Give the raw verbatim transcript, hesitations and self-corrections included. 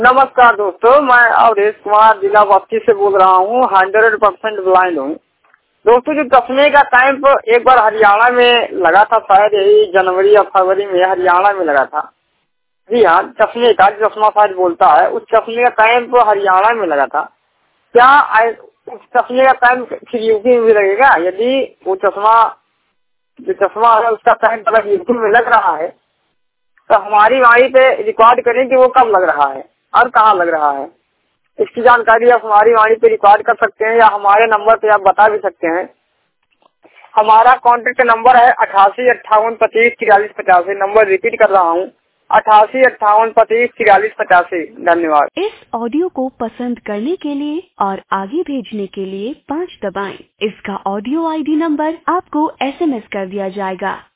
नमस्कार दोस्तों, मैं अवधेश कुमार जिला बस्ती से बोल रहा हूँ। हंड्रेड परसेंट ब्लाइंड हूँ दोस्तों। जो चश्मे का कैंप एक बार हरियाणा में लगा था, शायद यही जनवरी या फरवरी में हरियाणा में लगा था। जी हाँ, चश्मे का चश्मा शायद बोलता है, उस चश्मे का कैंप हरियाणा में लगा था। क्या उस चश्मे का कैंप फिर यूपी में भी लगेगा? यदि वो चश्मा जो चश्मा है उसका कैंप अगर यूपी में लग रहा है तो हमारी वाणी पे रिकॉर्ड करें कि वो कब लग रहा है और कहाँ लग रहा है। इसकी जानकारी आप हमारी वाणी पे रिकॉर्ड कर सकते हैं या हमारे नंबर पे आप बता भी सकते हैं। हमारा कॉन्टेक्ट नंबर है अठासी अट्ठावन पच्चीस तिरालीस पचासी। नंबर रिपीट कर रहा हूँ, अठासी अट्ठावन पच्चीस तिरालीस पचासी। धन्यवाद। इस ऑडियो को पसंद करने के लिए और आगे भेजने के लिए पाँच दबाएं। इसका ऑडियो आईडी नंबर आपको एसएमएस कर दिया जाएगा।